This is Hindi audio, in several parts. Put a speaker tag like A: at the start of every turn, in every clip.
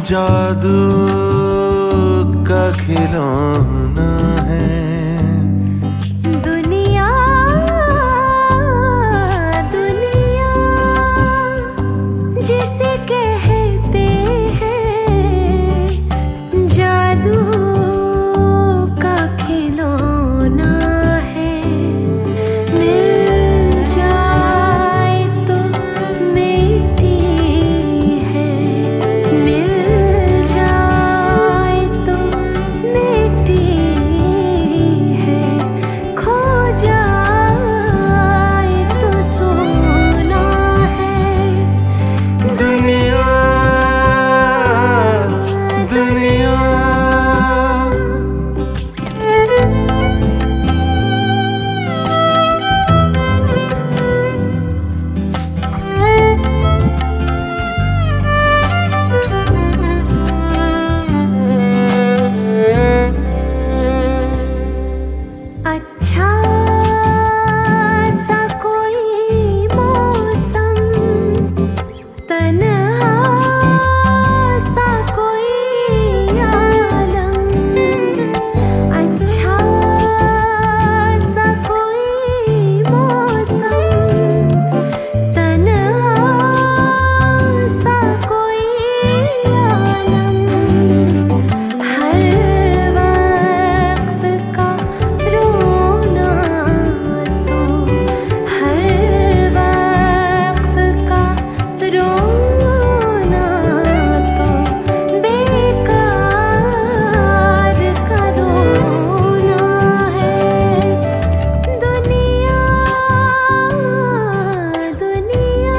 A: जादू का खिलौना है
B: दुनिया, दुनिया जिसे कहते हैं जादू का खिलौना है। मिल जाए तो मिलती है, मिल जाए तो मिलती है, खो जाए तो सोना है।
A: दुनिया, दुनिया
B: अच्छा सा कोई मौसम, तन्हा सा कोई आलम, अच्छा सा कोई मौसम, तन्हा सा कोई आलम, हर वक्त का रोना तो, हर वक्त का रोना तो बेकार का रोना है। दुनिया, दुनिया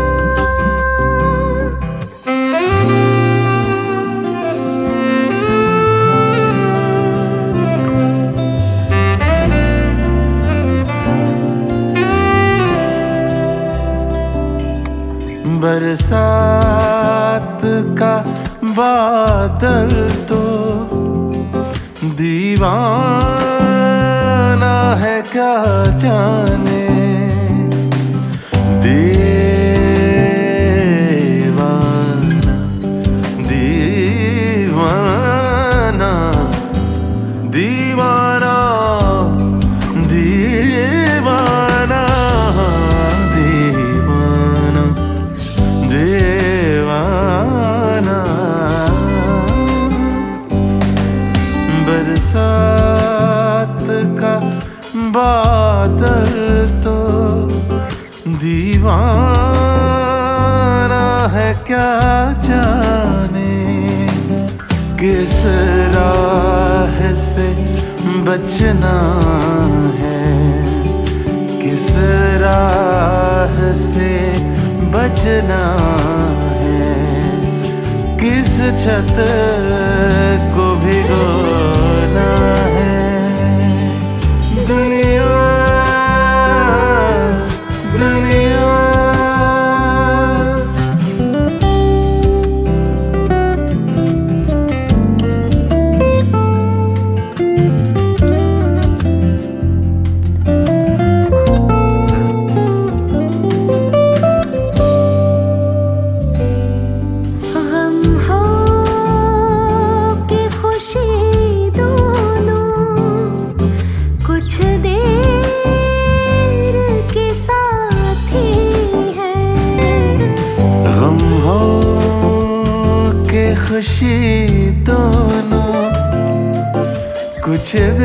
A: बरसात का बादल तो दीवाना है क्या जाने, दीवाना, दीवाना, दीवाना, दीवाना, दीवाना, दीवाना। बरसात का बादल तो दीवाना है क्या जाने, किस राह से बचना है, किस राह से बचना है, किस छत को भिगोना है। दुनिया, दुनिया
B: गम हो कि खुशी दोनों कुछ देर के साथ ही है।
A: गम हो के खुशी दोनों कुछ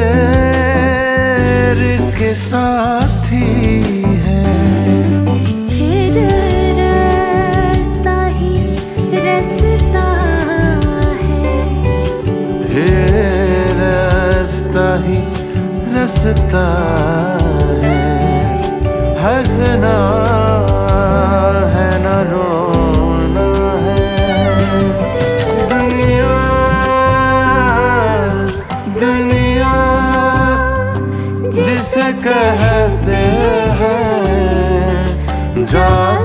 A: देर के साथ ही है।
B: फिर रास्ता ही रास्ता है,
A: फिर रास्ता ही रास्ता है। हंसना है न रोना है। दुनिया, दुनिया जिसे कहते हैं जा